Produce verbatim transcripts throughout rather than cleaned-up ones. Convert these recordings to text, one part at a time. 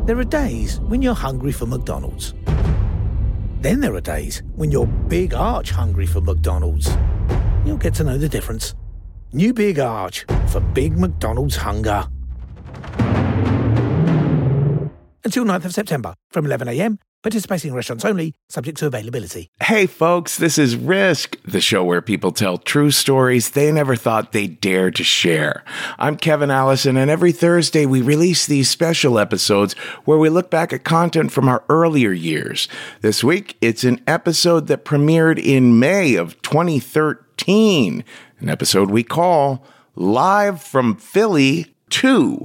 There are days when you're hungry for McDonald's. Then there are days when you're big arch hungry for McDonald's. You'll get to know the difference. New Big Arch for big McDonald's hunger. Until ninth of September, from eleven a.m, participating restaurants only, subject to availability. Hey folks, this is Risk, the show where people tell true stories they never thought they'd dare to share. I'm Kevin Allison, and every Thursday we release these special episodes where we look back at content from our earlier years. This week, it's an episode that premiered in May of twenty thirteen, an episode we call Live from Philly two.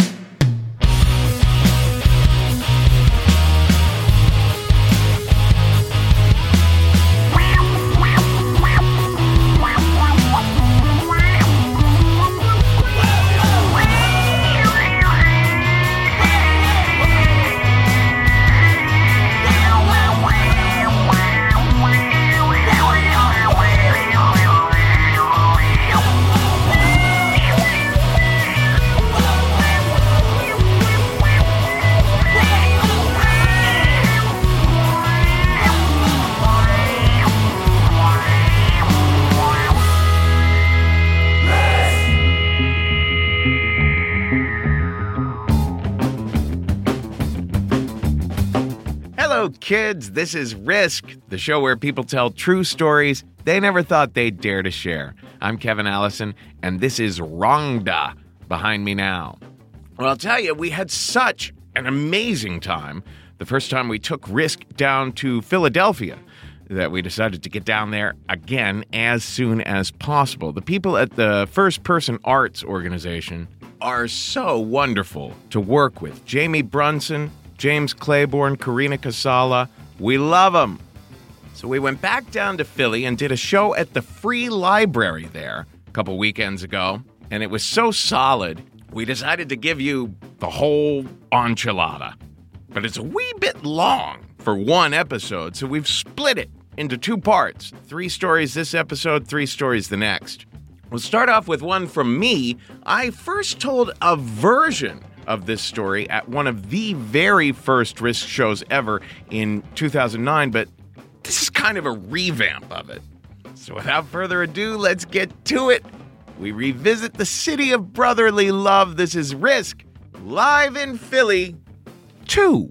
Hello, kids. This is Risk, the show where people tell true stories they never thought they'd dare to share. I'm Kevin Allison, and this is Rhonda behind me now. Well, I'll tell you, we had such an amazing time the first time we took Risk down to Philadelphia that we decided to get down there again as soon as possible. The people at the First Person Arts organization are so wonderful to work with. Jamie Brunson, James Claiborne, Karina Casala, we love them. So we went back down to Philly and did a show at the Free Library there a couple weekends ago, and it was so solid, we decided to give you the whole enchilada. But it's a wee bit long for one episode, so we've split it into two parts. Three stories this episode, three stories the next. We'll start off with one from me. I first told a version of this story at one of the very first Risk shows ever in two thousand nine, but this is kind of a revamp of it. So without further ado, let's get to it. We revisit the city of brotherly love. This is Risk, live in Philly, two.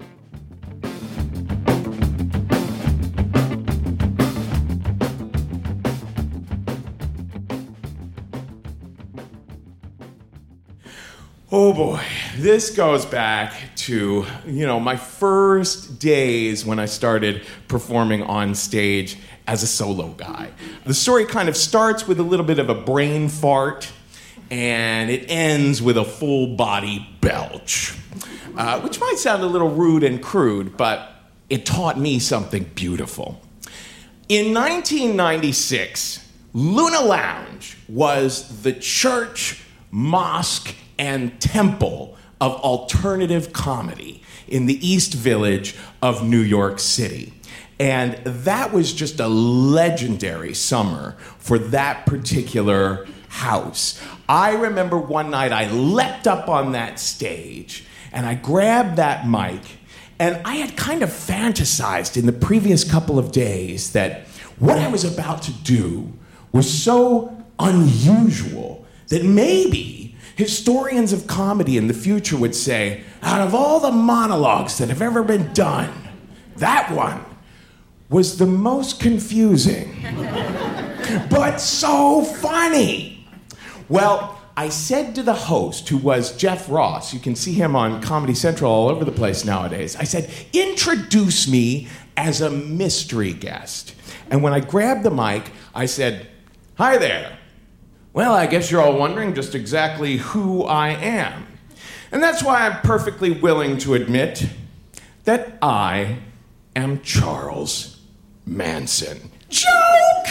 Oh boy, this goes back to, you know, my first days when I started performing on stage as a solo guy. The story kind of starts with a little bit of a brain fart, and it ends with a full body belch, uh, which might sound a little rude and crude, but it taught me something beautiful. In nineteen ninety-six, Luna Lounge was the church, mosque, and temple of alternative comedy in the East Village of New York City. And that was just a legendary summer for that particular house. I remember one night I leapt up on that stage and I grabbed that mic, and I had kind of fantasized in the previous couple of days that what I was about to do was so unusual that maybe historians of comedy in the future would say, out of all the monologues that have ever been done, that one was the most confusing, but so funny. Well, I said to the host, who was Jeff Ross, you can see him on Comedy Central all over the place nowadays, I said, introduce me as a mystery guest. And when I grabbed the mic, I said, hi there. Well, I guess you're all wondering just exactly who I am. And that's why I'm perfectly willing to admit that I am Charles Manson. Joke!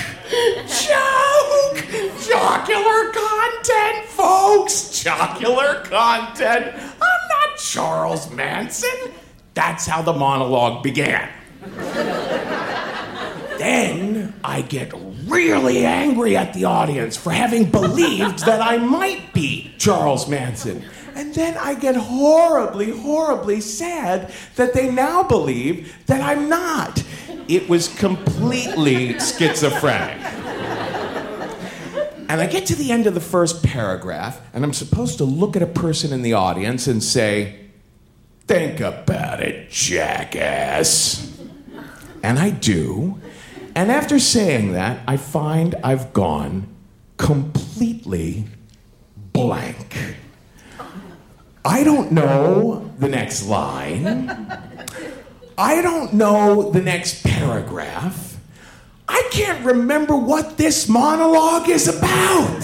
Joke! Jocular content, folks! Jocular content. I'm not Charles Manson. That's how the monologue began. Then I get really angry at the audience for having believed that I might be Charles Manson. And And then I get horribly, horribly sad that they now believe that I'm not. It was completely schizophrenic. And I get to the end of the first paragraph, and I'm supposed to look at a person in the audience and say, "Think about it, jackass." And I do. And after saying that, I find I've gone completely blank. I don't know the next line. I don't know the next paragraph. I can't remember what this monologue is about.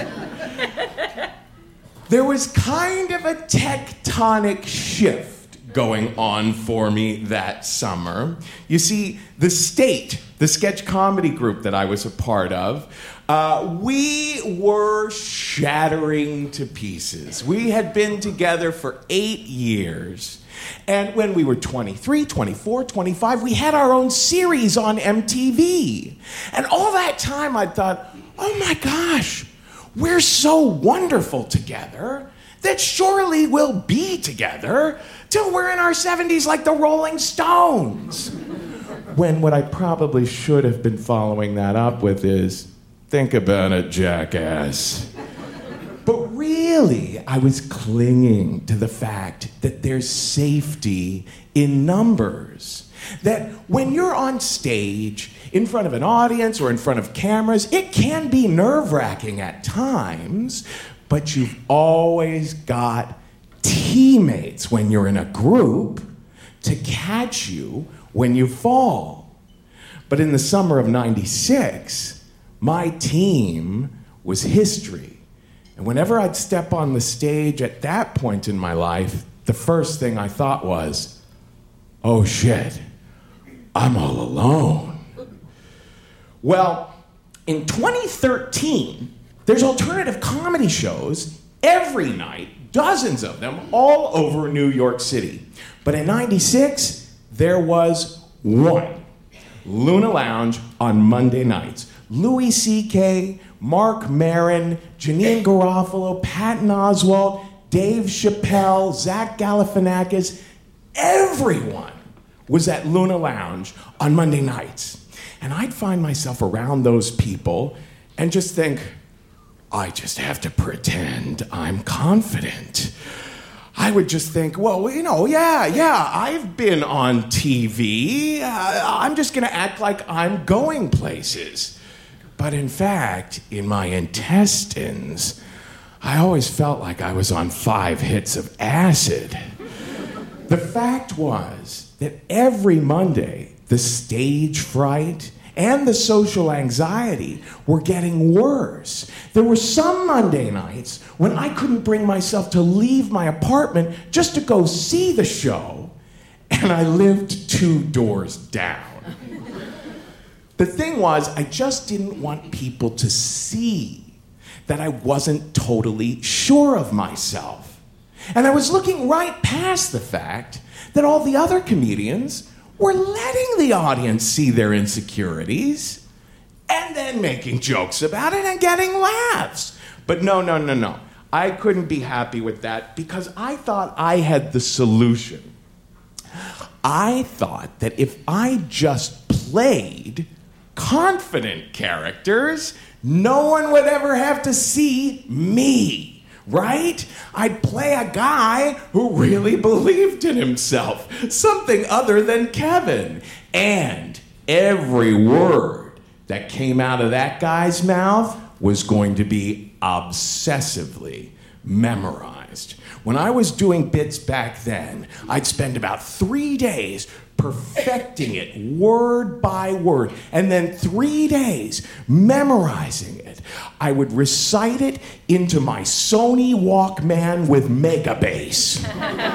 There was kind of a tectonic shift going on for me that summer. You see, the State, the sketch comedy group that I was a part of, uh, we were shattering to pieces. We had been together for eight years. And when we were twenty-three, twenty-four, twenty-five, we had our own series on M T V. And all that time I thought, oh my gosh, we're so wonderful together that surely we'll be together till we're in our seventies like the Rolling Stones. When what I probably should have been following that up with is, think about it, jackass. But really, I was clinging to the fact that there's safety in numbers. That when you're on stage, in front of an audience or in front of cameras, it can be nerve-wracking at times, but you've always got teammates when you're in a group to catch you when you fall. But in the summer of ninety-six, my team was history. And whenever I'd step on the stage at that point in my life, the first thing I thought was, oh shit, I'm all alone. Well, in twenty thirteen, there's alternative comedy shows every night, dozens of them, all over New York City. But in ninety-six, there was one. Luna Lounge on Monday nights. Louis C K, Mark Maron, Janine Garofalo, Patton Oswalt, Dave Chappelle, Zach Galifianakis, everyone was at Luna Lounge on Monday nights. And I'd find myself around those people and just think, I just have to pretend I'm confident. I would just think, well, you know, yeah, yeah, I've been on T V. Uh, I'm just going to act like I'm going places. But in fact, in my intestines, I always felt like I was on five hits of acid. The fact was that every Monday, the stage fright and the social anxiety were getting worse. There were some Monday nights when I couldn't bring myself to leave my apartment just to go see the show, and I lived two doors down. The thing was, I just didn't want people to see that I wasn't totally sure of myself. And I was looking right past the fact that all the other comedians were letting the audience see their insecurities and then making jokes about it and getting laughs. But no, no, no, no. I couldn't be happy with that because I thought I had the solution. I thought that if I just played confident characters, no one would ever have to see me, right? I'd play a guy who really believed in himself, something other than Kevin. And every word that came out of that guy's mouth was going to be obsessively memorized. When I was doing bits back then, I'd spend about three days perfecting it word by word, and then three days memorizing it. I would recite it into my Sony Walkman with Megabass.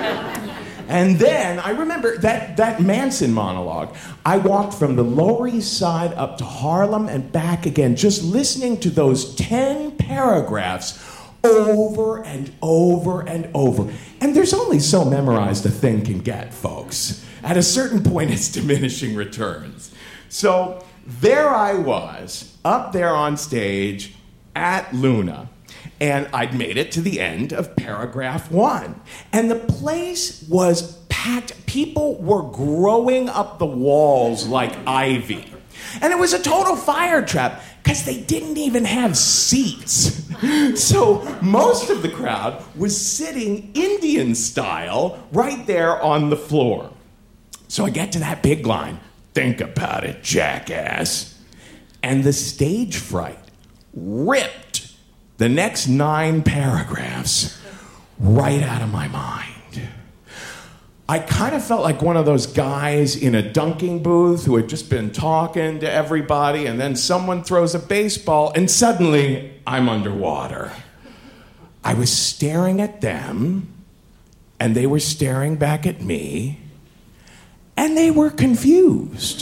And then I remember that, that Manson monologue. I walked from the Lower East Side up to Harlem and back again, just listening to those ten paragraphs over and over and over. And there's only so memorized a thing can get, folks. At a certain point, it's diminishing returns. So there I was, up there on stage at Luna. And I'd made it to the end of paragraph one. And the place was packed. People were growing up the walls like ivy. And it was a total fire trap because they didn't even have seats. So most of the crowd was sitting Indian style right there on the floor. So I get to that big line. Think about it, jackass. And the stage fright ripped the next nine paragraphs right out of my mind. I kind of felt like one of those guys in a dunking booth who had just been talking to everybody, and then someone throws a baseball, and suddenly I'm underwater. I was staring at them, and they were staring back at me, and they were confused.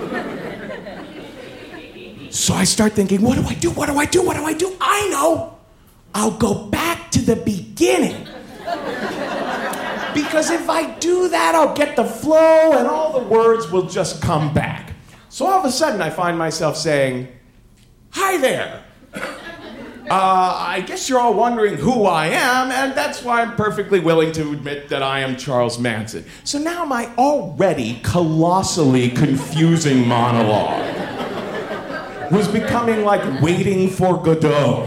So I start thinking, what do I do? What do I do? What do I do? I know! I'll go back to the beginning. Because if I do that, I'll get the flow and all the words will just come back. So all of a sudden, I find myself saying, hi there. Uh, I guess you're all wondering who I am, and that's why I'm perfectly willing to admit that I am Charles Manson. So now my already colossally confusing monologue was becoming like Waiting for Godot.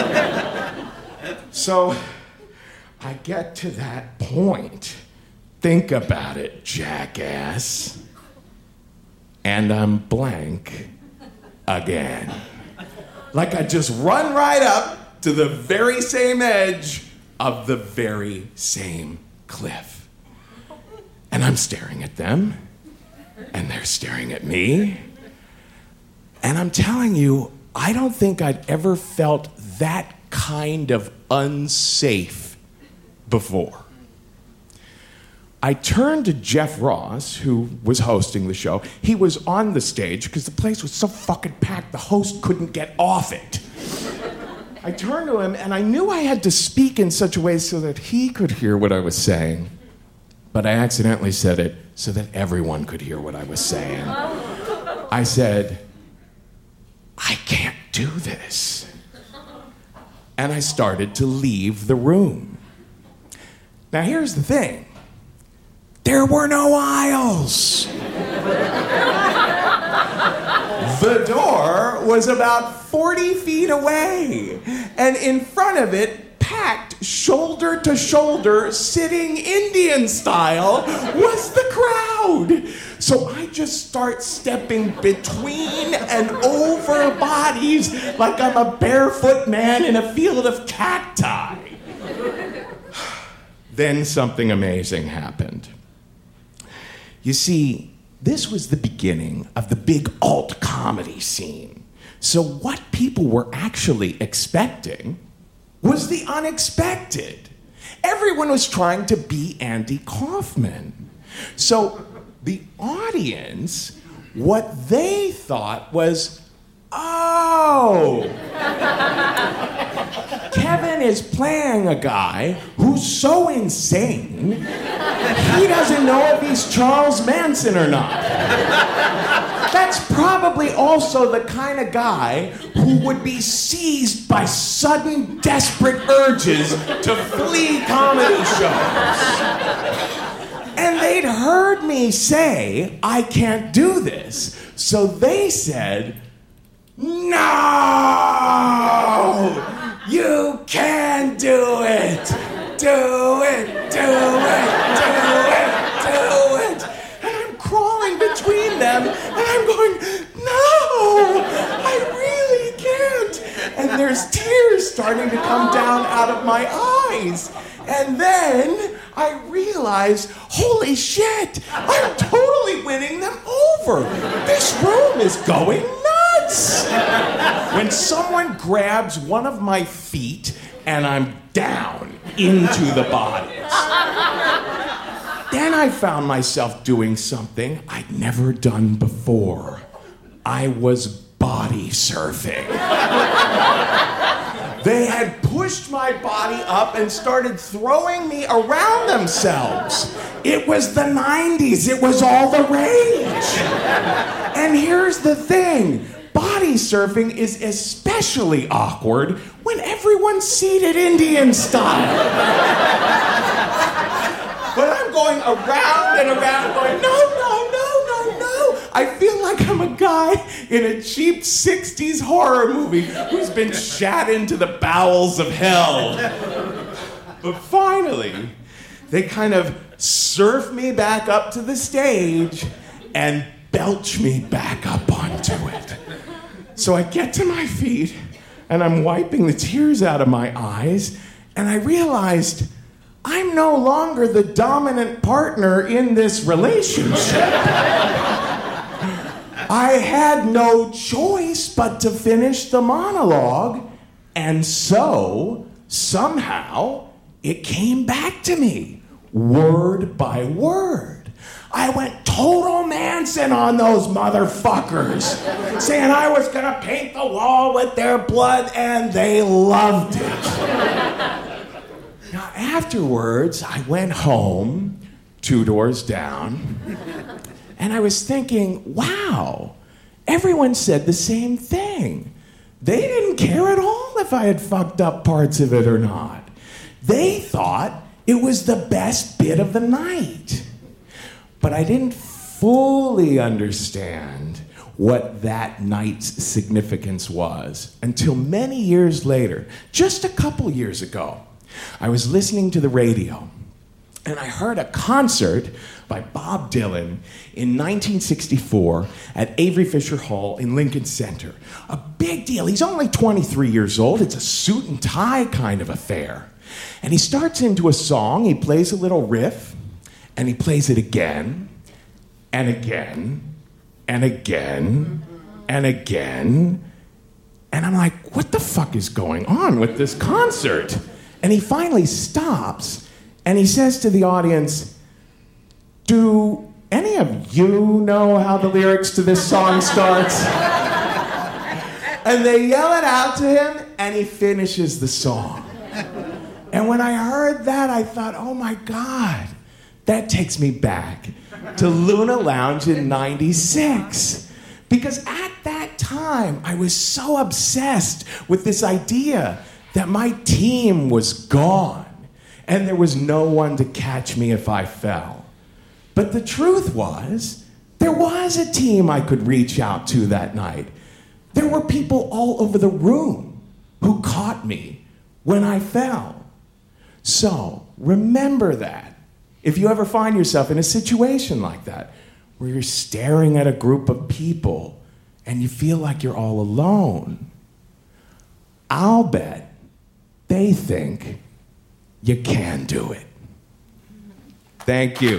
So I get to that point. Think about it, jackass. And I'm blank again. Like I just run right up to the very same edge of the very same cliff. And I'm staring at them, and they're staring at me. And I'm telling you, I don't think I'd ever felt that kind of unsafe before. I turned to Jeff Ross, who was hosting the show. He was on the stage because the place was so fucking packed, the host couldn't get off it. I turned to him, and I knew I had to speak in such a way so that he could hear what I was saying, but I accidentally said it so that everyone could hear what I was saying. I said, I can't do this. And I started to leave the room. Now here's the thing. There were no aisles. The door was about forty feet away, and in front of it, packed shoulder to shoulder, sitting Indian style, was the crowd. So I just start stepping between and over bodies like I'm a barefoot man in a field of cacti. Then something amazing happened. You see, this was the beginning of the big alt comedy scene. So what people were actually expecting was the unexpected. Everyone was trying to be Andy Kaufman. So the audience, what they thought was, oh, Kevin is playing a guy who's so insane, he doesn't know if he's Charles Manson or not. That's probably also the kind of guy who would be seized by sudden, desperate urges to flee comedy shows. And they'd heard me say, I can't do this. So they said, no! You can do it! Do it! Do it! Do it! Do it! And I'm crawling between them, and I'm going, no! I really can't! And there's tears starting to come down out of my eyes. And then I realize, holy shit, I'm totally winning them over. This room is going nuts. When someone grabs one of my feet and I'm down into the bodies. Then I found myself doing something I'd never done before. I was body surfing. They had pushed my body up and started throwing me around themselves. It was the nineties. It was all the rage. And here's the thing. Body surfing is especially awkward when everyone seated Indian style. But I'm going around and around going, no, no, no, no, no. I feel like I'm a guy in a cheap sixties horror movie who's been shot into the bowels of hell. But finally, they kind of surf me back up to the stage and belch me back up onto it. So I get to my feet, and I'm wiping the tears out of my eyes, and I realized I'm no longer the dominant partner in this relationship. I had no choice but to finish the monologue, and so, somehow, it came back to me, word by word. I went total Manson on those motherfuckers, saying I was gonna paint the wall with their blood, and they loved it. Now, afterwards, I went home, two doors down, and I was thinking, wow, everyone said the same thing. They didn't care at all if I had fucked up parts of it or not. They thought it was the best bit of the night. But I didn't fully understand what that night's significance was until many years later, just a couple years ago. I was listening to the radio, and I heard a concert by Bob Dylan in nineteen sixty-four at Avery Fisher Hall in Lincoln Center. A big deal. He's only twenty-three years old. It's a suit and tie kind of affair. And he starts into a song, he plays a little riff, and he plays it again, and again, and again, and again. And I'm like, what the fuck is going on with this concert? And he finally stops, and he says to the audience, do any of you know how the lyrics to this song starts? And they yell it out to him, and he finishes the song. And when I heard that, I thought, oh my God, that takes me back to Luna Lounge in ninety-six. Because at that time, I was so obsessed with this idea that my team was gone and there was no one to catch me if I fell. But the truth was, there was a team I could reach out to that night. There were people all over the room who caught me when I fell. So, remember that. If you ever find yourself in a situation like that, where you're staring at a group of people and you feel like you're all alone, I'll bet they think you can do it. Thank you.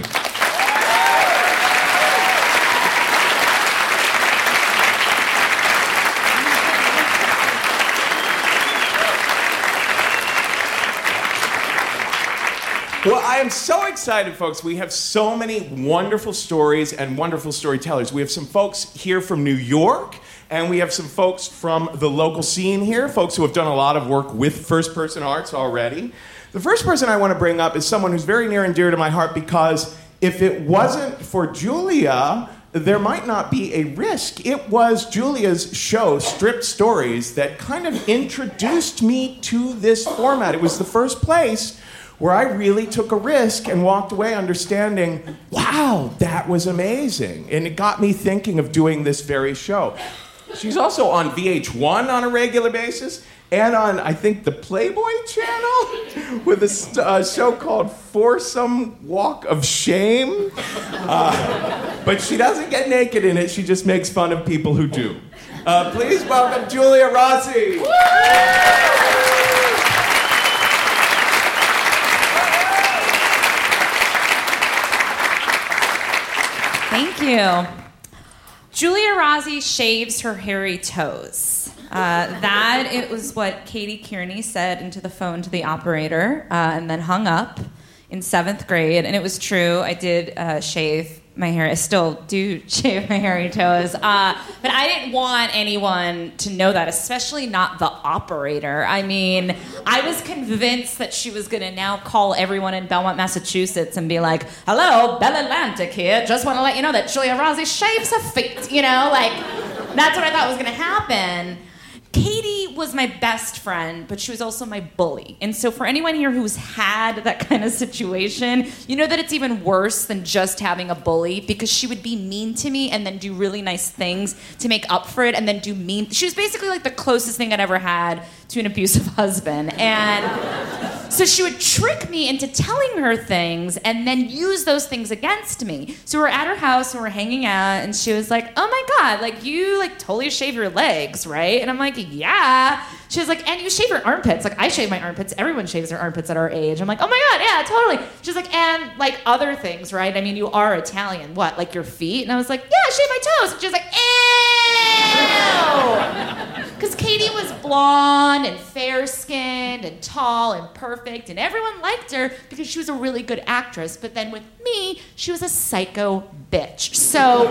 Well, I am so excited, folks. We have so many wonderful stories and wonderful storytellers. We have some folks here from New York, and we have some folks from the local scene here, folks who have done a lot of work with first-person arts already. The first person I want to bring up is someone who's very near and dear to my heart, because if it wasn't for Julia, there might not be a risk. It was Julia's show, Stripped Stories, that kind of introduced me to this format. It was the first place where I really took a risk and walked away understanding, wow, that was amazing. And it got me thinking of doing this very show. She's also on V H one on a regular basis, and on, I think, the Playboy Channel with a st- uh, show called Foursome Walk of Shame. Uh, but she doesn't get naked in it, she just makes fun of people who do. Uh, please welcome Julia Rossi. Thank you. Julia Rossi shaves her hairy toes. Uh, that it was what Katie Kearney said into the phone to the operator, uh, and then hung up in seventh grade. And it was true. I did uh, shave my hair. I still do shave my hairy toes. Uh, but I didn't want anyone to know that, especially not the operator. I mean, I was convinced that she was going to now call everyone in Belmont, Massachusetts and be like, hello, Bell Atlantic here. Just want to let you know that Julia Rossi shaves her feet. You know, like, that's what I thought was going to happen. Katie was my best friend, but she was also my bully. And so for anyone here who's had that kind of situation, you know that it's even worse than just having a bully, because she would be mean to me and then do really nice things to make up for it and then do mean... She was basically like the closest thing I'd ever had to an abusive husband. And so she would trick me into telling her things and then use those things against me. So we're at her house and we're hanging out, and she was like, oh my God, like you like totally shave your legs, right? And I'm like, yeah. She was like, and you shave your armpits. Like, I shave my armpits. Everyone shaves their armpits at our age. I'm like, oh my God, yeah, totally. She's like, and like other things, right? I mean, you are Italian. What, like your feet? And I was like, yeah, I shave my toes. And she was like, ew. Because Katie was blonde and fair-skinned and tall and perfect, and everyone liked her because she was a really good actress. But then with me, she was a psycho bitch. So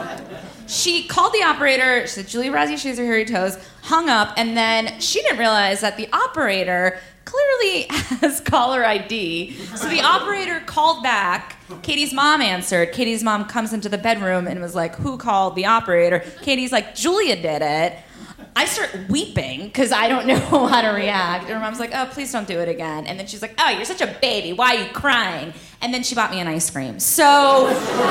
she called the operator. She said, Julia Razzie shaves her hairy toes, hung up, and then she didn't realize that the operator clearly has caller I D. So the operator called back. Katie's mom answered. Katie's mom comes into the bedroom and was like, who called the operator? Katie's like, Julia did it. I start weeping because I don't know how to react. And her mom's like, oh, please don't do it again. And then she's like, oh, you're such a baby. Why are you crying? And then she bought me an ice cream. So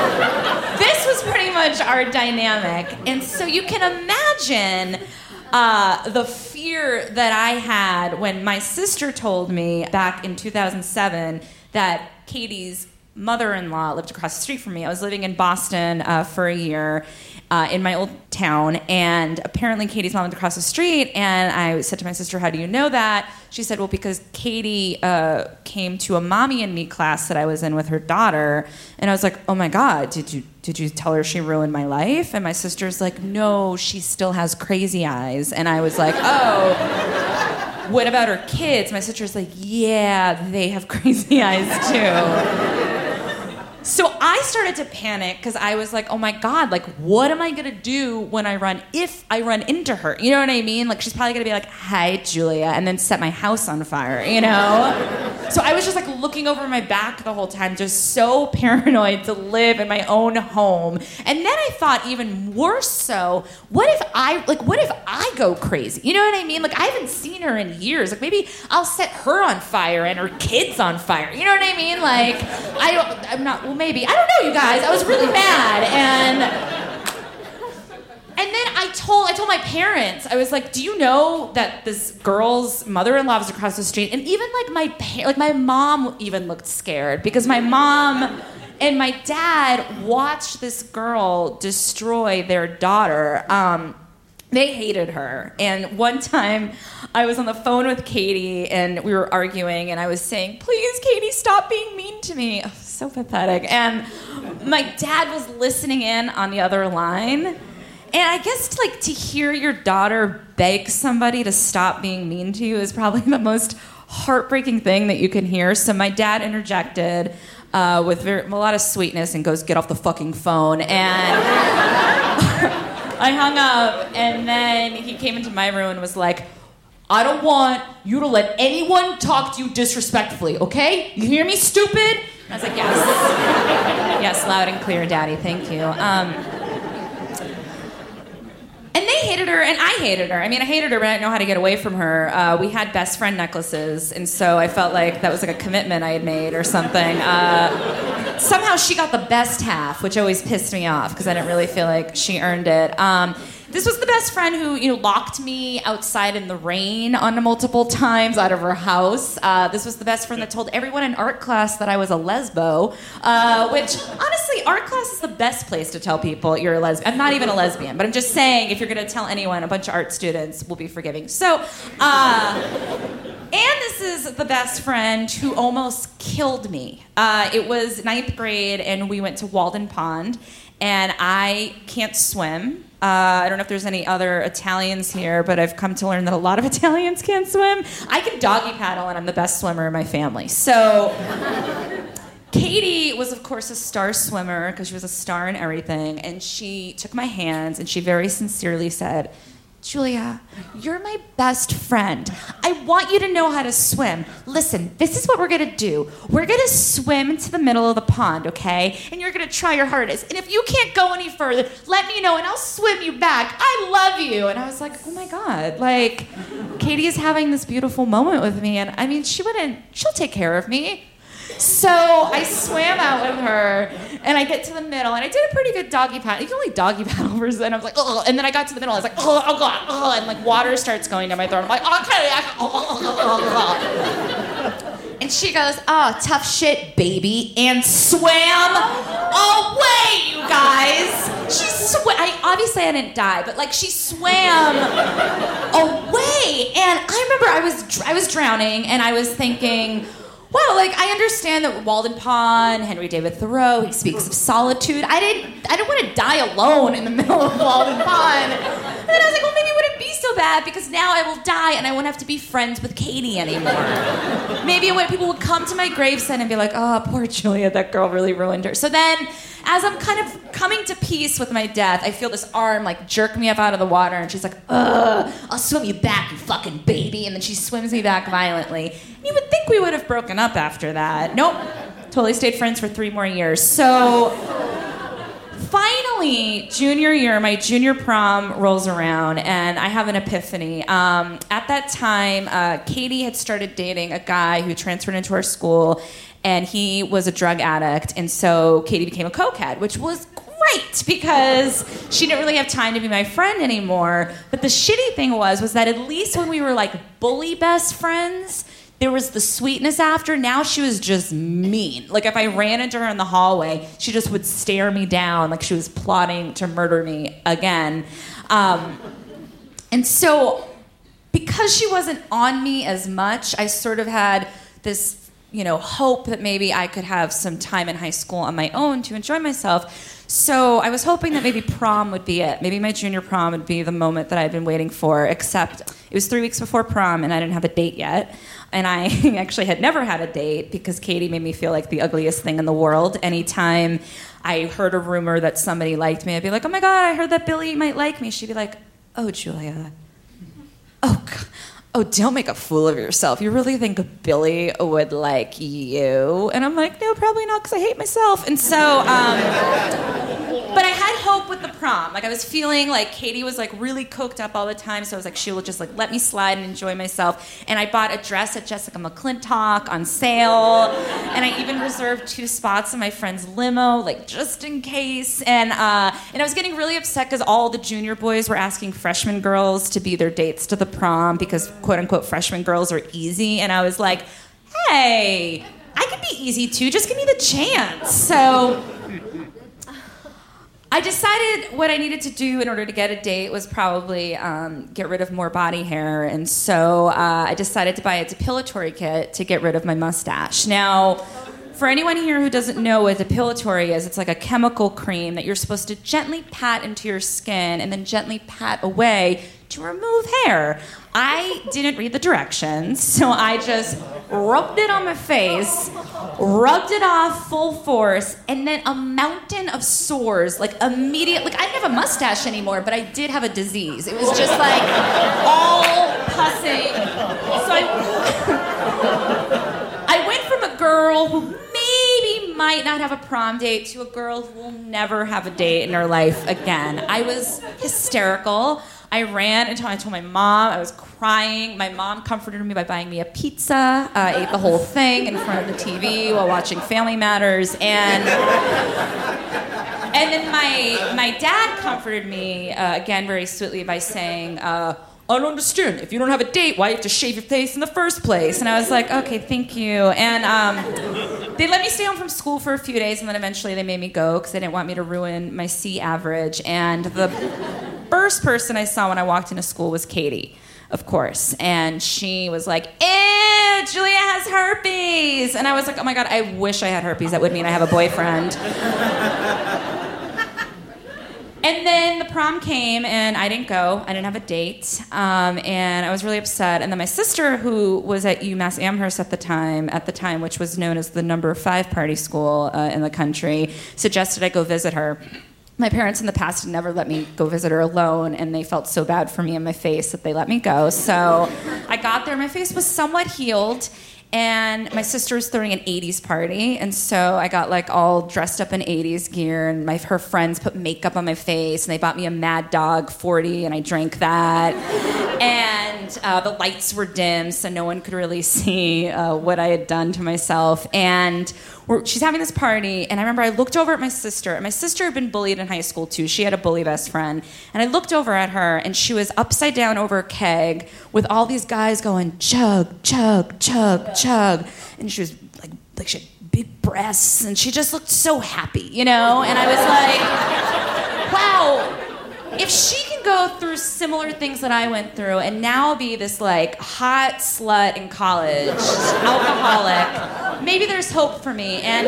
this was pretty much our dynamic. And so you can imagine uh, the fear that I had when my sister told me back in two thousand seven that Katie's mother-in-law lived across the street from me. I was living in Boston uh, for a year. Uh, in my old town, and apparently Katie's mom lived across the street, and I said to my sister, how do you know that? She said, well, because Katie uh, came to a mommy and me class that I was in with her daughter, and I was like, oh my God, did you did you tell her she ruined my life? And my sister's like, no, she still has crazy eyes. And I was like, oh, what about her kids? My sister's like, yeah, they have crazy eyes too. So I started to panic because I was like, oh my God, like, what am I going to do when I run, if I run into her? You know what I mean? Like, she's probably going to be like, hi, Julia, and then set my house on fire, you know? So I was just like looking over my back the whole time, just so paranoid to live in my own home. And then I thought even worse so, what if I, like, what if I go crazy? You know what I mean? Like, I haven't seen her in years. Like, maybe I'll set her on fire and her kids on fire. You know what I mean? Like, I don't, I'm not, well, maybe. I don't know, you guys. I was really mad. And and then I told I told my parents, I was like, do you know that this girl's mother-in-law was across the street? And even like my pa- like my mom even looked scared because my mom and my dad watched this girl destroy their daughter. Um, They hated her. And one time I was on the phone with Katie and we were arguing and I was saying, please, Katie, stop being mean to me. Oh, so pathetic. And my dad was listening in on the other line. And I guess like to hear your daughter beg somebody to stop being mean to you is probably the most heartbreaking thing that you can hear. So my dad interjected uh, with very, a lot of sweetness and goes, get off the fucking phone. And I hung up, and then he came into my room and was like, I don't want you to let anyone talk to you disrespectfully, okay? You hear me, stupid? And I was like, yes. Yes, loud and clear, Daddy, thank you. Um, and they hated her, and I hated her. I mean, I hated her, but I didn't know how to get away from her. Uh, we had best friend necklaces, and so I felt like that was like a commitment I had made or something. Uh, somehow she got the best half, which always pissed me off because I didn't really feel like she earned it. Um, this was the best friend who, you know, locked me outside in the rain on multiple times out of her house. Uh, this was the best friend that told everyone in art class that I was a lesbo, uh, which, honestly, art class is the best place to tell people you're a lesbian. I'm not even a lesbian, but I'm just saying if you're going to tell anyone, a bunch of art students will be forgiving. So, uh, and this is the best friend who almost killed me. Uh, it was ninth grade, and we went to Walden Pond, and I can't swim. Uh, I don't know if there's any other Italians here, but I've come to learn that a lot of Italians can't swim. I can doggy paddle, and I'm the best swimmer in my family. So Katie was, of course, a star swimmer because she was a star in everything, and she took my hands, and she very sincerely said, Julia, you're my best friend. I want you to know how to swim. Listen, this is what we're gonna do. We're gonna swim to the middle of the pond, okay? And you're gonna try your hardest. And if you can't go any further, let me know and I'll swim you back. I love you. And I was like, oh my God, like, Katie is having this beautiful moment with me. And I mean, she wouldn't, she'll take care of me. So I swam out with her, and I get to the middle, and I did a pretty good doggy paddle. You can only doggy paddle for a second. I was like, oh, and then I got to the middle. I was like, oh, oh God, oh, and like water starts going down my throat. I'm like, okay, I, oh, oh, oh, oh. And she goes, oh, tough shit, baby, and swam away, you guys. She swam. I obviously I didn't die, but like she swam away, and I remember I was I was drowning, and I was thinking, wow, like I understand that Walden Pond, Henry David Thoreau, he speaks of solitude. I didn't I didn't want to die alone in the middle of Walden Pond. And then I was like, well, maybe it wouldn't be so bad because now I will die and I won't have to be friends with Katie anymore. Maybe when people would come to my gravesite and be like, oh, poor Julia, that girl really ruined her. So then, as I'm kind of coming to peace with my death, I feel this arm like jerk me up out of the water, and she's like, ugh, I'll swim you back, you fucking baby. And then she swims me back violently. And you would think we would have broken up after that. Nope. Totally stayed friends for three more years. So finally, junior year, my junior prom rolls around, and I have an epiphany. Um, at that time, uh, Katie had started dating a guy who transferred into our school, and he was a drug addict, and so Katie became a cokehead, which was great because she didn't really have time to be my friend anymore. But the shitty thing was, was that at least when we were like bully best friends, there was the sweetness after. Now she was just mean. Like if I ran into her in the hallway, she just would stare me down like she was plotting to murder me again. Um, and so because she wasn't on me as much, I sort of had this, you know, hope that maybe I could have some time in high school on my own to enjoy myself. So I was hoping that maybe prom would be it. Maybe my junior prom would be the moment that I'd been waiting for, except it was three weeks before prom and I didn't have a date yet. And I actually had never had a date because Katie made me feel like the ugliest thing in the world. Anytime I heard a rumor that somebody liked me, I'd be like, oh my God, I heard that Billy might like me. She'd be like, oh, Julia. Oh, God. Oh, don't make a fool of yourself. You really think Billy would like you? And I'm like, no, probably not, because I hate myself. And so, um, but I had hope with the prom. Like, I was feeling like Katie was, like, really coked up all the time, so I was like, she'll just, like, let me slide and enjoy myself. And I bought a dress at Jessica McClintock on sale, and I even reserved two spots in my friend's limo, like, just in case. And, uh, and I was getting really upset because all the junior boys were asking freshman girls to be their dates to the prom because quote-unquote freshman girls are easy, and I was like, hey, I can be easy too, just give me the chance. So I decided what I needed to do in order to get a date was probably um, get rid of more body hair, and so uh, I decided to buy a depilatory kit to get rid of my mustache. Now, for anyone here who doesn't know what depilatory is, it's like a chemical cream that you're supposed to gently pat into your skin and then gently pat away to remove hair. I didn't read the directions, so I just rubbed it on my face, rubbed it off full force, and then a mountain of sores, like immediately. Like I didn't have a mustache anymore, but I did have a disease. It was just like all pussing. So I, I went from a girl who maybe might not have a prom date to a girl who will never have a date in her life again. I was hysterical. I ran until I told my mom. I was crying. My mom comforted me by buying me a pizza. I uh, ate the whole thing in front of the T V while watching Family Matters. And and then my my dad comforted me, uh, again very sweetly, by saying, uh, I don't understand. If you don't have a date, why do you have to shave your face in the first place? And I was like, okay, thank you. And um, they let me stay home from school for a few days, and then eventually they made me go because they didn't want me to ruin my C average. And the first person I saw when I walked into school was Katie, of course. And she was like, ew, Julia has herpes. And I was like, oh my God, I wish I had herpes. That would mean I have a boyfriend. And then the prom came, and I didn't go. I didn't have a date, um, and I was really upset. And then my sister, who was at UMass Amherst at the time, at the time, which was known as the number five party school uh, in the country, suggested I go visit her. my parents in the past had never let me go visit her alone, and they felt so bad for me and my face that they let me go. So I got there, my face was somewhat healed, and my sister was throwing an eighties party, and so I got like all dressed up in eighties gear, and my her friends put makeup on my face, and they bought me a Mad Dog forty, and I drank that. And uh, the lights were dim, so no one could really see uh, what I had done to myself. And we're, she's having this party, and I remember I looked over at my sister, and my sister had been bullied in high school too. She had a bully best friend. And I looked over at her, and she was upside down over a keg with all these guys going, chug, chug, chug, chug. And she was like, like she had big breasts, and she just looked so happy, you know? And I was like, wow. If she can go through similar things that I went through and now be this like hot slut in college, alcoholic, maybe there's hope for me. And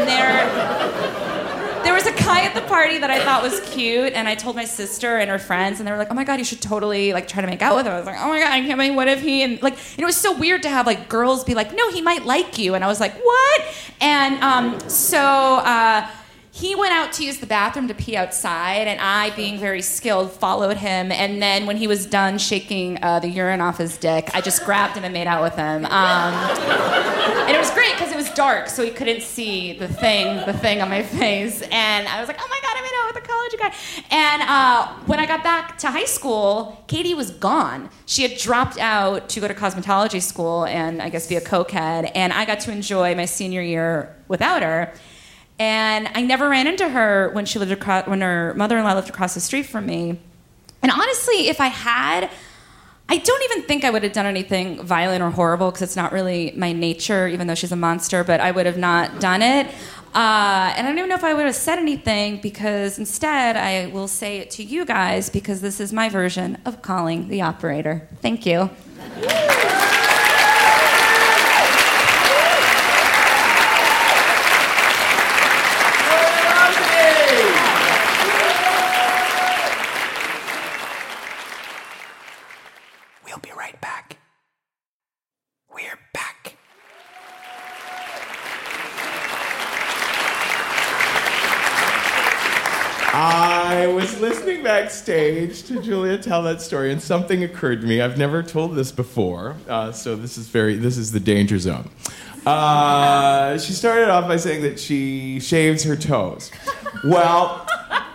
there, there was a guy at the party that I thought was cute, and I told my sister and her friends, and they were like, "Oh my God, you should totally like try to make out with him." I was like, "Oh my God, I can't believe, what if he?" And like, and it was so weird to have like girls be like, "No, he might like you," and I was like, "What?" And um, so. Uh, He went out to use the bathroom to pee outside, and I, being very skilled, followed him. And then when he was done shaking uh, the urine off his dick, I just grabbed him and made out with him. Um, and it was great because it was dark, so he couldn't see the thing, the thing on my face. And I was like, "Oh my God, I made out with a college guy." And uh, when I got back to high school, Katie was gone. She had dropped out to go to cosmetology school and I guess be a cokehead. And I got to enjoy my senior year without her. And I never ran into her when she lived across, when her mother-in-law lived across the street from me. And honestly, if I had, I don't even think I would have done anything violent or horrible because it's not really my nature, even though she's a monster, but I would have not done it. Uh, and I don't even know if I would have said anything because instead I will say it to you guys because this is my version of calling the operator. Thank you. We'll be right back. We're back. I was listening backstage to Julia tell that story, and something occurred to me. I've never told this before, uh, so this is very this is the danger zone. Uh, she started off by saying that she shaves her toes. Well,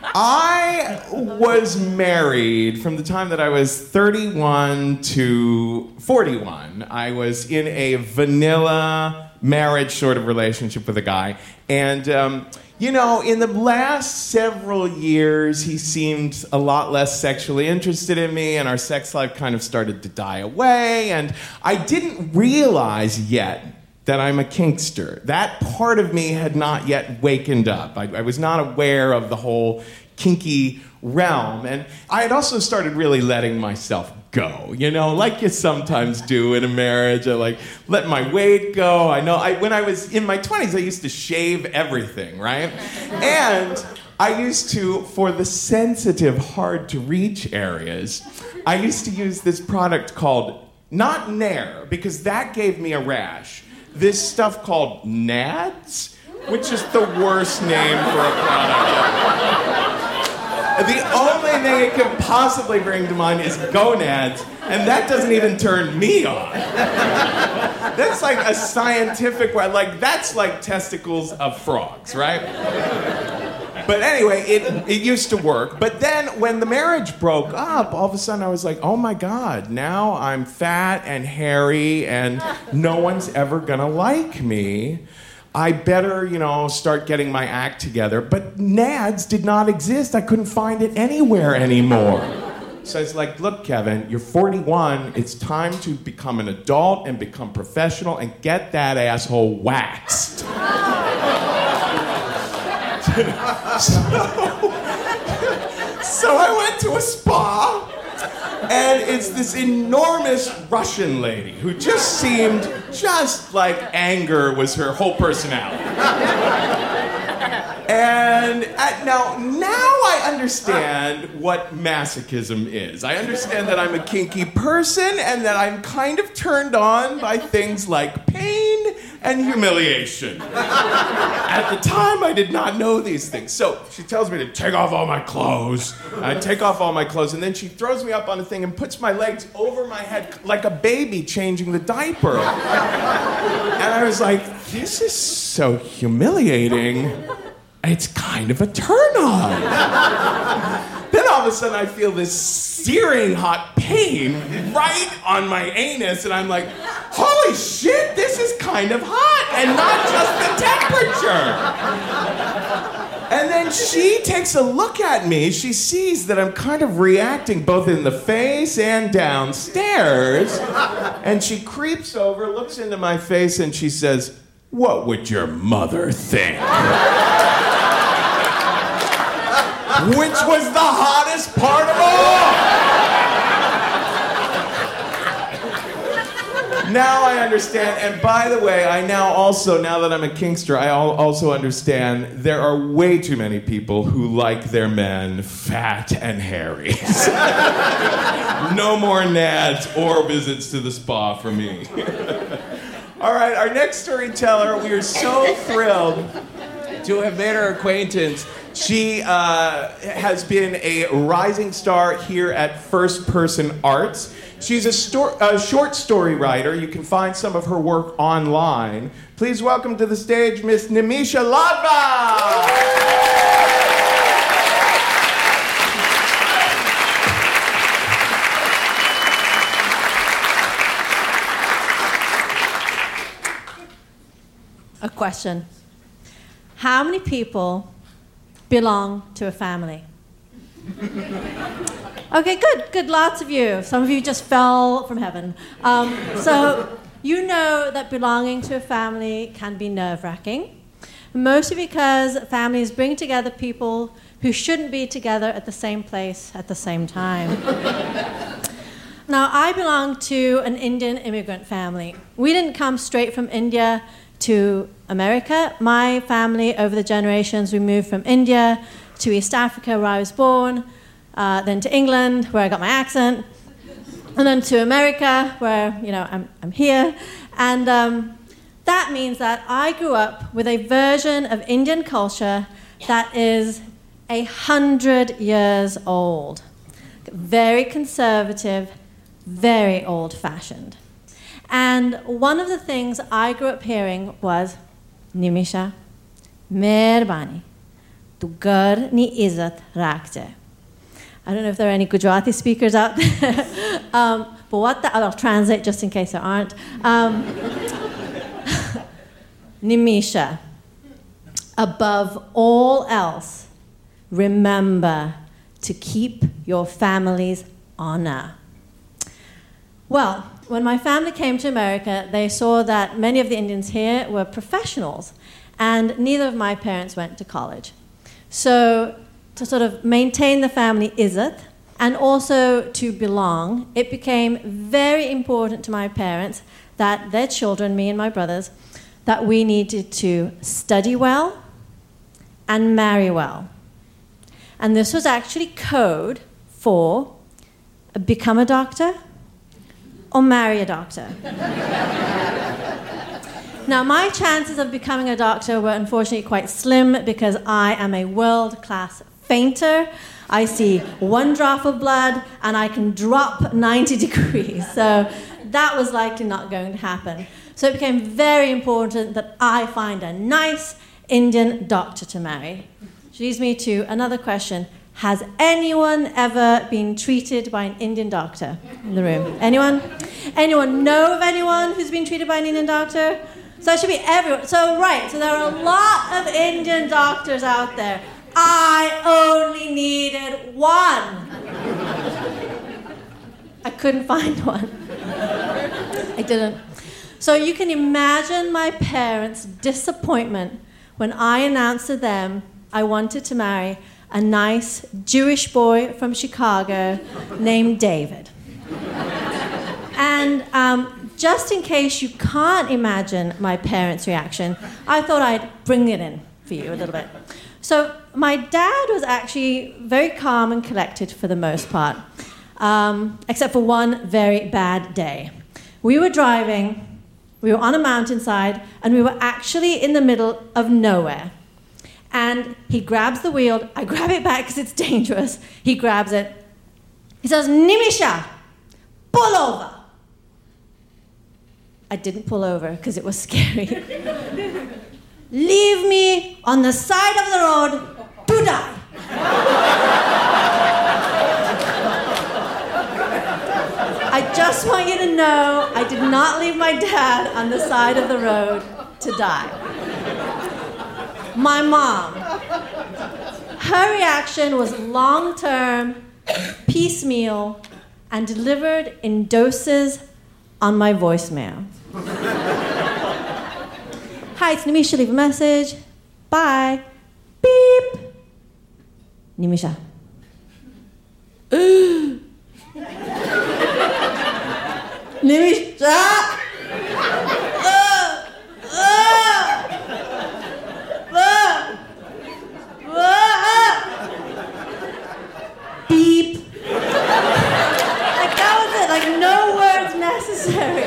I was married from the time that I was thirty-one to forty-one. I was in a vanilla marriage sort of relationship with a guy. And, um, you know, in the last several years, he seemed a lot less sexually interested in me, and our sex life kind of started to die away. And I didn't realize yet that I'm a kinkster. That part of me had not yet wakened up. I, I was not aware of the whole kinky realm. And I had also started really letting myself go, you know, like you sometimes do in a marriage. I like let my weight go. I know I, when I was in my twenties, I used to shave everything, right? And I used to, for the sensitive, hard to reach areas, I used to use this product called, not Nair, because that gave me a rash. This stuff called Nads, which is the worst name for a product. The only thing it could possibly bring to mind is gonads, and that doesn't even turn me on. That's like a scientific way, like that's like testicles of frogs, right? But anyway, it, it used to work. But then when the marriage broke up, all of a sudden I was like, oh my God, now I'm fat and hairy and no one's ever gonna like me. I better, you know, start getting my act together. But Nads did not exist. I couldn't find it anywhere anymore. So I was like, look, Kevin, you're forty-one. It's time to become an adult and become professional and get that asshole waxed. so, so I went to a spa, and it's this enormous Russian lady who just seemed just like anger was her whole personality. And I, now, now I understand what masochism is. I understand that I'm a kinky person and that I'm kind of turned on by things like pain and humiliation. At the time, I did not know these things. So she tells me to take off all my clothes. I take off all my clothes, and then she throws me up on a thing and puts my legs over my head like a baby changing the diaper. And I was like, this is so humiliating. It's kind of a turn on. Then all of a sudden I feel this searing hot pain right on my anus, and I'm like, holy shit, this is kind of hot, and not just the temperature. And then she takes a look at me. She sees that I'm kind of reacting both in the face and downstairs. And she creeps over, looks into my face, and she says, what would your mother think? Which was the hottest part of all. Now I understand, and by the way, I now also, now that I'm a kinkster, I al- also understand there are way too many people who like their men fat and hairy. No more nads or visits to the spa for me. All right, our next storyteller, we are so thrilled to have made her acquaintance. She uh, has been a rising star here at First Person Arts. She's a, sto- a short story writer. You can find some of her work online. Please welcome to the stage Miss Nimisha Ladva! A question. How many people belong to a family? Okay, good, good, lots of you. Some of you just fell from heaven. Um, so you know that belonging to a family can be nerve-wracking, mostly because families bring together people who shouldn't be together at the same place at the same time. Now, I belong to an Indian immigrant family. We didn't come straight from India to America. My family, over the generations, we moved from India to East Africa, where I was born, uh, then to England, where I got my accent, and then to America, where, you know, I'm, I'm here. And um, that means that I grew up with a version of Indian culture that is a hundred years old. Very conservative, very old-fashioned. And one of the things I grew up hearing was, Nimisha, mehrbani, tu ghar ni izzat rakhje. I don't know if there are any Gujarati speakers out there, um, but what the, I'll translate just in case there aren't. Um, Nimisha, above all else, remember to keep your family's honor. Well, when my family came to America, they saw that many of the Indians here were professionals, and neither of my parents went to college. So to sort of maintain the family izzat, and also to belong, it became very important to my parents that their children, me and my brothers, that we needed to study well and marry well. And this was actually code for become a doctor or marry a doctor. Now, my chances of becoming a doctor were unfortunately quite slim because I am a world-class fainter. I see one drop of blood and I can drop ninety degrees. So that was likely not going to happen. So it became very important that I find a nice Indian doctor to marry. Which leads me to another question. Has anyone ever been treated by an Indian doctor in the room? Anyone? Anyone know of anyone who's been treated by an Indian doctor? So it should be everyone. So, right, so there are a lot of Indian doctors out there. I only needed one. I couldn't find one. I didn't. So you can imagine my parents' disappointment when I announced to them I wanted to marry a nice Jewish boy from Chicago named David. And um, just in case you can't imagine my parents' reaction, I thought I'd bring it in for you a little bit. So my dad was actually very calm and collected for the most part, um, except for one very bad day. We were driving We were on a mountainside, and we were actually in the middle of nowhere. And he grabs the wheel. I grab it back because it's dangerous. He grabs it. He says, Nimisha, pull over. I didn't pull over because it was scary. Leave me on the side of the road to die. I just want you to know I did not leave my dad on the side of the road to die. My mom, her reaction was long-term, piecemeal, and delivered in doses on my voicemail. Hi, it's Nimisha, leave a message. Bye. Beep. Nimisha. Nimisha. Uh, uh, uh, uh. Beep. Like that was it, like no words necessary.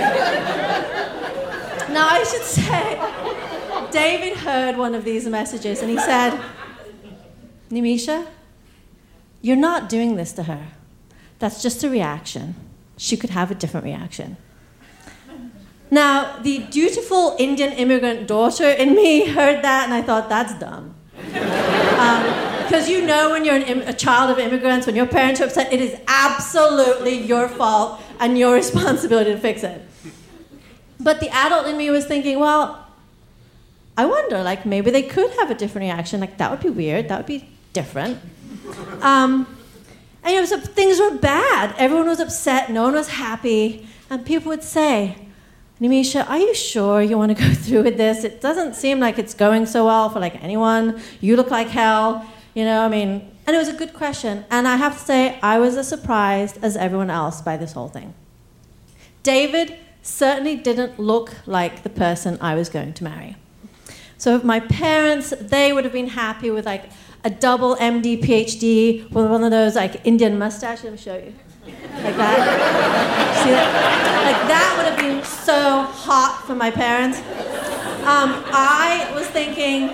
Now I should say, David heard one of these messages and he said, Nimisha, you're not doing this to her. That's just a reaction. She could have a different reaction. Now, the dutiful Indian immigrant daughter in me heard that and I thought, that's dumb. Because um, you know when you're an Im- a child of immigrants, when your parents are upset, it is absolutely your fault and your responsibility to fix it. But the adult in me was thinking, well, I wonder, like, maybe they could have a different reaction. Like, that would be weird. That would be different. Um, and, you know, so things were bad. Everyone was upset. No one was happy. And people would say, Nimisha, are you sure you want to go through with this? It doesn't seem like it's going so well for, like, anyone. You look like hell. You know, I mean, and it was a good question. And I have to say, I was as surprised as everyone else by this whole thing. David certainly didn't look like the person I was going to marry. So my parents, they would have been happy with like a double M D, P H D, with one of those like Indian mustaches. Let me show you. Like that. See that? Like that would have been so hot for my parents. Um, I was thinking,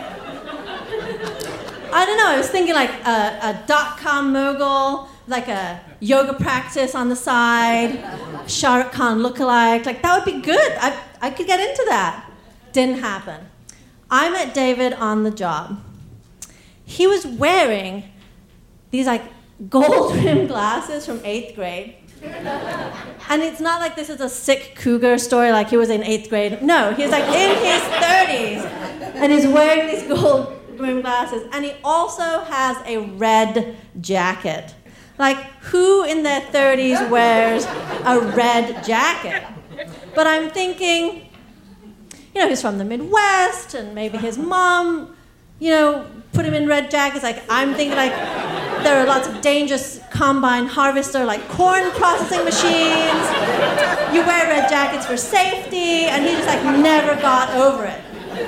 I don't know, I was thinking like a, a dot-com mogul, like a yoga practice on the side, Shah Rukh Khan lookalike. Like, that would be good. I, I could get into that. Didn't happen. I met David on the job. He was wearing these, like, gold-rimmed glasses from eighth grade. And it's not like this is a sick cougar story, like he was in eighth grade. No, he was, like, in his thirties. And he's wearing these gold-rimmed glasses. And he also has a red jacket. Like, who in their thirties wears a red jacket? But I'm thinking, you know, he's from the Midwest, and maybe his mom, you know, put him in red jackets. Like, I'm thinking, like, there are lots of dangerous combine harvester, like corn processing machines. You wear red jackets for safety, and he just, like, never got over it.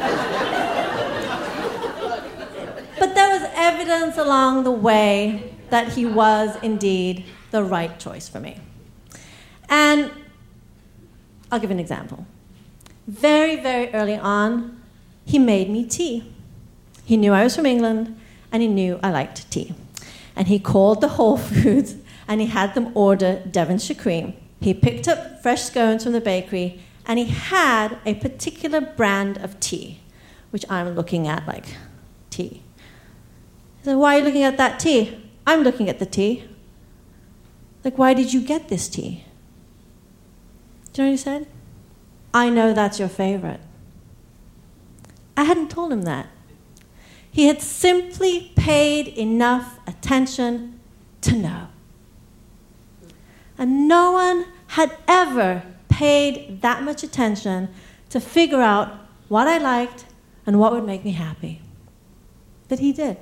But there was evidence along the way that he was indeed the right choice for me. And I'll give an example. Very, very early on, he made me tea. He knew I was from England, and he knew I liked tea. And he called the Whole Foods, and he had them order Devonshire cream. He picked up fresh scones from the bakery, and he had a particular brand of tea, which I'm looking at like, tea. He said, why are you looking at that tea? I'm looking at the tea. Like, why did you get this tea? Do you know what he said? I know that's your favorite. I hadn't told him that. He had simply paid enough attention to know. And no one had ever paid that much attention to figure out what I liked and what would make me happy. But he did.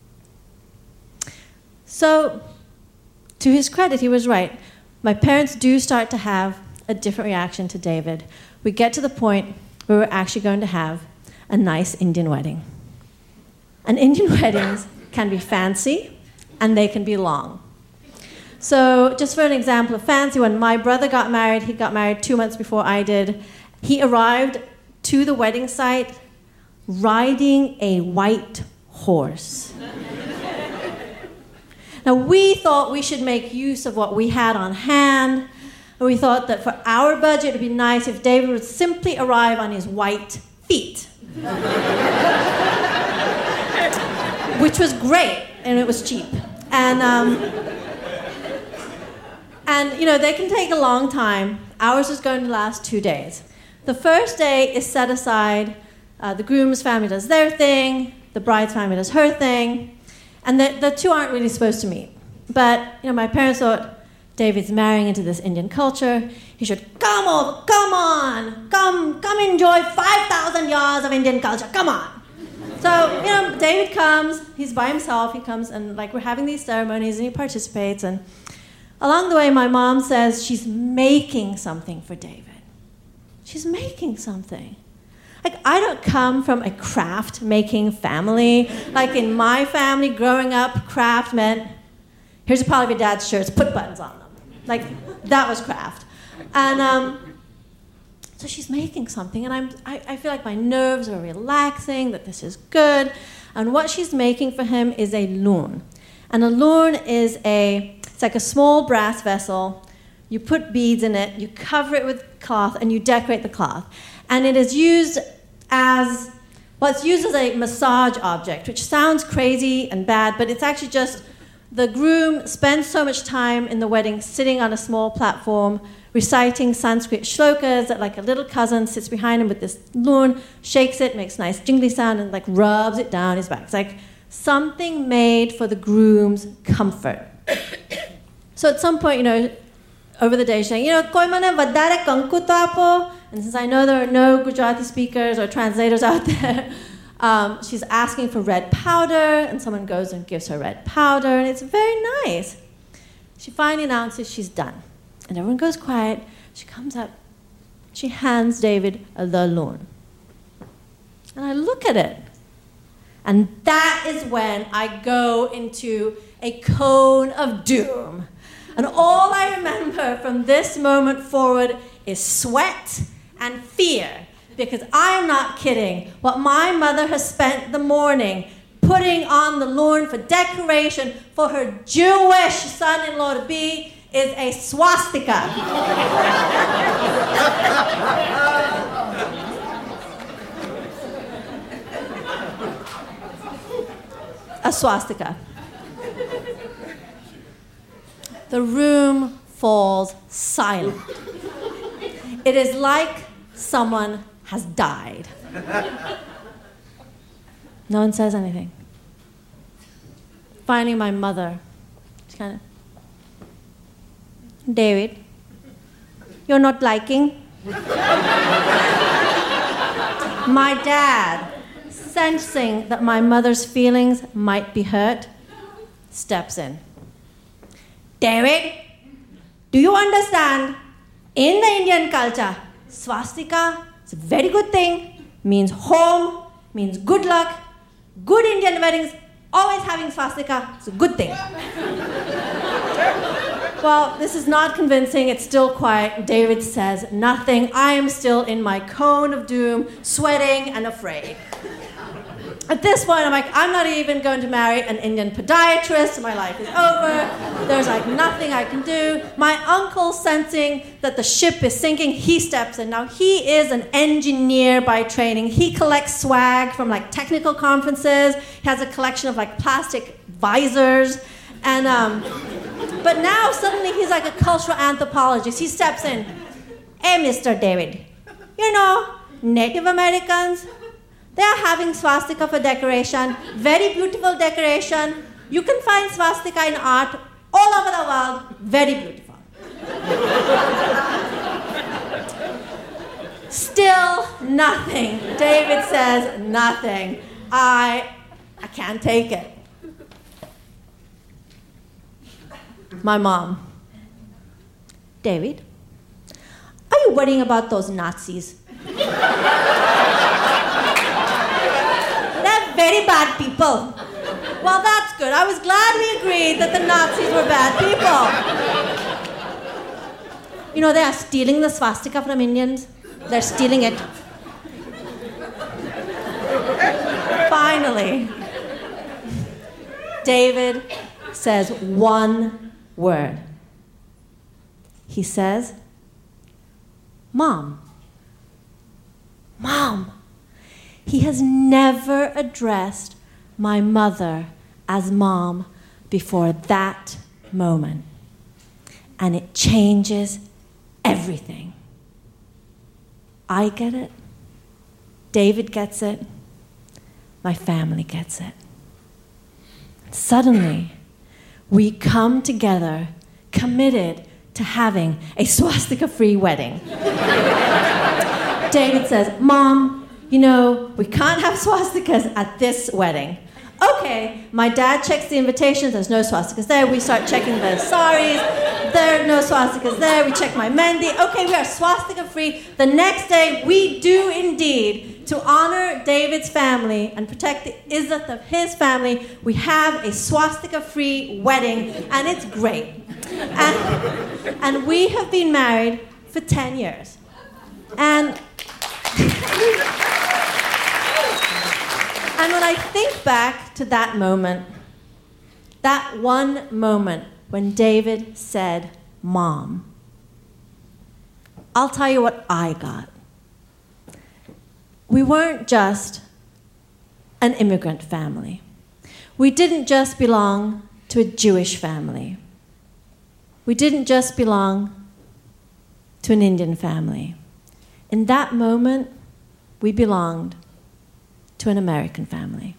So, to his credit, he was right. My parents do start to have a different reaction to David. We get to the point where we're actually going to have a nice Indian wedding. And Indian weddings can be fancy, and they can be long. So just for an example of fancy, when my brother got married, he got married two months before I did, He arrived to the wedding site riding a white horse. Now, we thought we should make use of what we had on hand, and we thought that for our budget, it would be nice if David would simply arrive on his white feet. Which was great, and it was cheap. And, um, and, you know, they can take a long time. Ours is going to last two days. The first day is set aside. Uh, the groom's family does their thing. The bride's family does her thing. And the, the two aren't really supposed to meet. But, you know, my parents thought, David's marrying into this Indian culture. He should come over, come on, come, come enjoy five thousand years of Indian culture, come on. So, you know, David comes, he's by himself, he comes and like we're having these ceremonies and he participates, and along the way my mom says she's making something for David. She's making something. Like, I don't come from a craft-making family. Like, in my family, growing up, craft meant, here's a pile of your dad's shirts, put buttons on them. Like, that was craft. And um, so she's making something, and I'm, I, I feel like my nerves are relaxing, that this is good. And what she's making for him is a loon. And a loon is a, it's like a small brass vessel. You put beads in it, you cover it with cloth, and you decorate the cloth. And it is used as, well, it's used as a massage object, which sounds crazy and bad, but it's actually just the groom spends so much time in the wedding sitting on a small platform, reciting Sanskrit shlokas that like a little cousin sits behind him with this loon, shakes it, makes nice jingly sound, and like rubs it down his back. It's like something made for the groom's comfort. So at some point, you know, over the day, she's saying, you know, koi mane vadare kanku to apo. And since I know there are no Gujarati speakers or translators out there, um, she's asking for red powder, and someone goes and gives her red powder, and it's very nice. She finally announces she's done. And everyone goes quiet. She comes up. She hands David the loon. And I look at it. And that is when I go into a cone of doom. And all I remember from this moment forward is sweat and fear. Because I'm not kidding. What my mother has spent the morning putting on the loon for decoration for her Jewish son-in-law to be is a swastika. A swastika. The room falls silent. It is like someone has died. No one says anything. Finally, my mother, she kind of, David, you're not liking? My dad, sensing that my mother's feelings might be hurt, steps in. David, do you understand? In the Indian culture, swastika is a very good thing, means home, means good luck. Good Indian weddings, always having swastika, is a good thing. Well, this is not convincing. It's still quiet. David says nothing. I am still in my cone of doom, sweating and afraid. At this point, I'm like, I'm not even going to marry an Indian podiatrist. My life is over. There's like nothing I can do. My uncle, sensing that the ship is sinking, he steps in. Now, he is an engineer by training. He collects swag from like technical conferences. He has a collection of like plastic visors. And, um, but now suddenly he's like a cultural anthropologist. He steps in. Hey, Mister David, you know, Native Americans, they are having swastika for decoration. Very beautiful decoration. You can find swastika in art all over the world. Very beautiful. Still nothing. David says nothing. I, I can't take it. My mom. David, are you worrying about those Nazis? They're very bad people. Well, that's good. I was glad we agreed that the Nazis were bad people. You know, they are stealing the swastika from Indians. They're stealing it. Finally, David says one word. He says, Mom. Mom. He has never addressed my mother as Mom before that moment. And it changes everything. I get it. David gets it. My family gets it. Suddenly, we come together committed to having a swastika-free wedding. David says, Mom, you know, we can't have swastikas at this wedding. Okay, my dad checks the invitations, there's no swastikas there. We start checking the saris, there are no swastikas there. We check my mehndi. Okay, we are swastika-free. The next day, we do indeed, to honor David's family and protect the izzat of his family, we have a swastika-free wedding, and it's great. And, and we have been married for ten years. And, and when I think back to that moment, that one moment when David said, Mom, I'll tell you what I got. We weren't just an immigrant family. We didn't just belong to a Jewish family. We didn't just belong to an Indian family. In that moment, we belonged to an American family.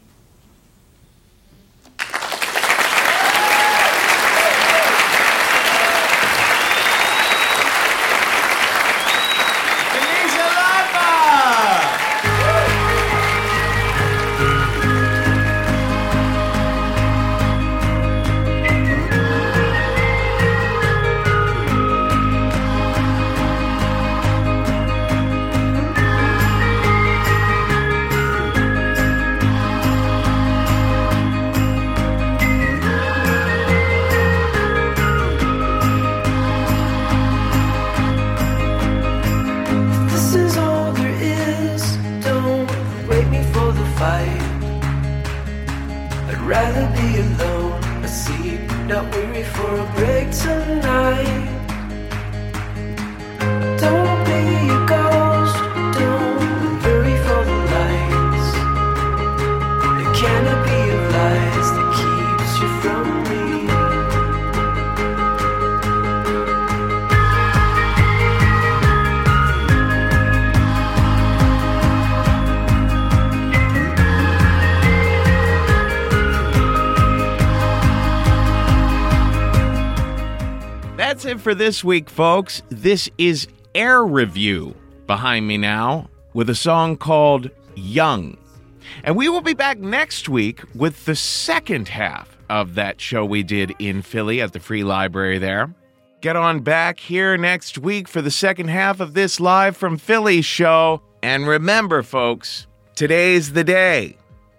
That's it for this week, folks. This is Air Review behind me now with a song called Young. And we will be back next week with the second half of that show we did in Philly at the Free Library there. Get on back here next week for the second half of this Live from Philly show. And remember, folks, today's the day.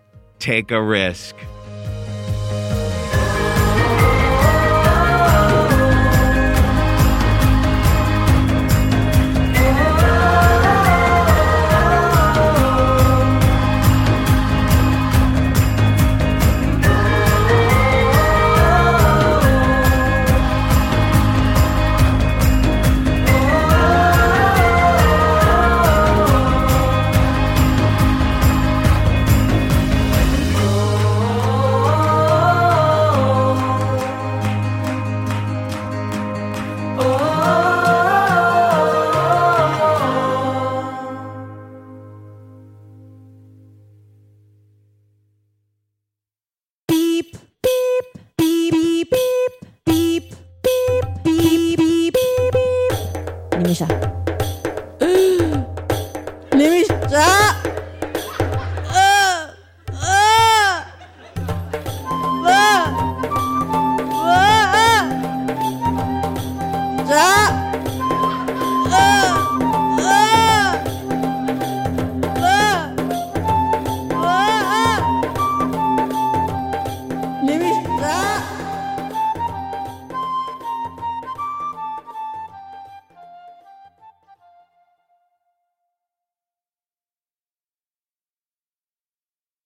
Take a risk. Nisha.